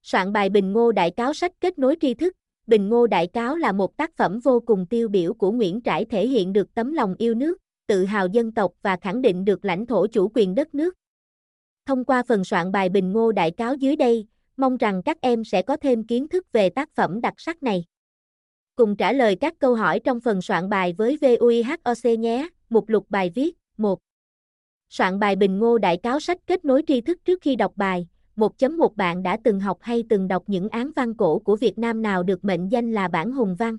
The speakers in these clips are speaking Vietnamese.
Soạn bài Bình Ngô Đại Cáo sách kết nối tri thức. Bình Ngô Đại Cáo là một tác phẩm vô cùng tiêu biểu của Nguyễn Trãi, thể hiện được tấm lòng yêu nước, tự hào dân tộc và khẳng định được lãnh thổ chủ quyền đất nước. Thông qua phần soạn bài Bình Ngô Đại Cáo dưới đây, mong rằng các em sẽ có thêm kiến thức về tác phẩm đặc sắc này. Cùng trả lời các câu hỏi trong phần soạn bài với VUIHOC nhé. Mục lục bài viết. 1. Soạn bài Bình Ngô Đại Cáo sách kết nối tri thức trước khi đọc bài. 1.1 Bạn đã từng học hay từng đọc những án văn cổ của Việt Nam nào được mệnh danh là bản hùng văn?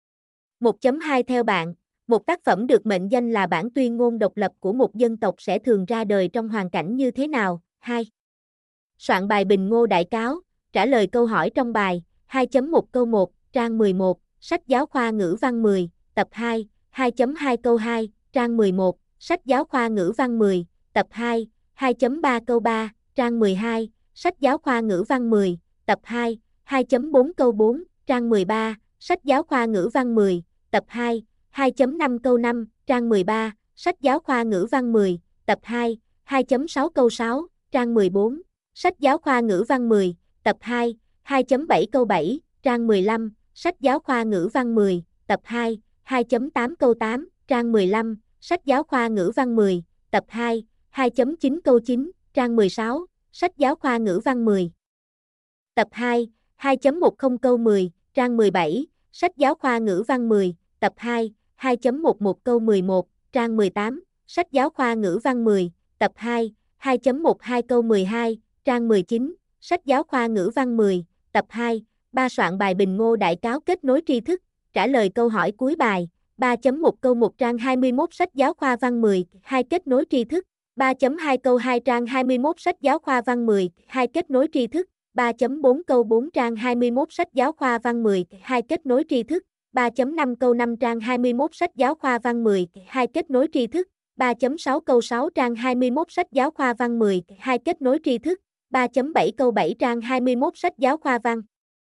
1.2 Theo bạn, một tác phẩm được mệnh danh là bản tuyên ngôn độc lập của một dân tộc sẽ thường ra đời trong hoàn cảnh như thế nào? 2. Soạn bài Bình Ngô Đại Cáo, trả lời câu hỏi trong bài. 2.1 Câu 1, trang 11, sách giáo khoa ngữ văn 10, tập 2. 2.2 Câu 2, trang 11, sách giáo khoa ngữ văn 10, tập 2. 2.3 Câu 3, trang 12, sách giáo khoa ngữ văn 10, tập 2. 2.4 Câu 4, trang 13, sách giáo khoa ngữ văn 10, tập 2. 2.5 Câu 5, trang 13, sách giáo khoa ngữ văn 10, tập 2. 2.6 Câu 6, trang 14, sách giáo khoa ngữ văn 10, tập 2. 2.7 Câu 7, trang 15, sách giáo khoa ngữ văn 10, tập 2. 2.8 Câu 8, trang 15, sách giáo khoa ngữ văn 10, tập 2. 2.9 Câu 9, trang 16, sách giáo khoa ngữ văn 10, tập 2. 2.10 Câu 10, trang 17, sách giáo khoa ngữ văn 10, tập 2. 2.11 Câu 11, trang 18, sách giáo khoa ngữ văn 10, tập 2. 2.12 Câu 12, trang 19, sách giáo khoa ngữ văn 10, tập 2. 3. Soạn bài Bình Ngô Đại Cáo kết nối tri thức, trả lời câu hỏi cuối bài. 3.1 Câu 1 trang 21 sách giáo khoa văn 10, 2 kết nối tri thức. 3.2 Câu 2 trang 21 sách giáo khoa văn 10, 2 kết nối tri thức. 3.4 Câu 4 trang 21 sách giáo khoa văn 10, 2 kết nối tri thức. 3.5 Câu 5 trang 21 sách giáo khoa văn 10, 2 kết nối tri thức. 3.6 Câu 6 trang 21 sách giáo khoa văn 10, 2 kết nối tri thức. 3.7 Câu 7 trang 21 sách giáo khoa văn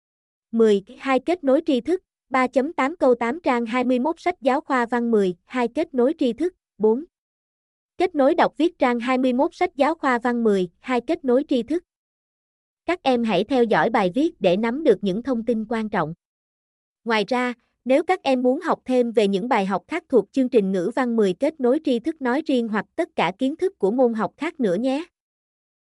10, 2 kết nối tri thức. 3.8 Câu 8 trang 21 sách giáo khoa văn 10, 2 kết nối tri thức. 4. Kết nối đọc viết trang 21 sách giáo khoa văn 10, 2 kết nối tri thức. Các em hãy theo dõi bài viết để nắm được những thông tin quan trọng. Ngoài ra, nếu các em muốn học thêm về những bài học khác thuộc chương trình ngữ văn 10 kết nối tri thức nói riêng hoặc tất cả kiến thức của môn học khác nữa nhé.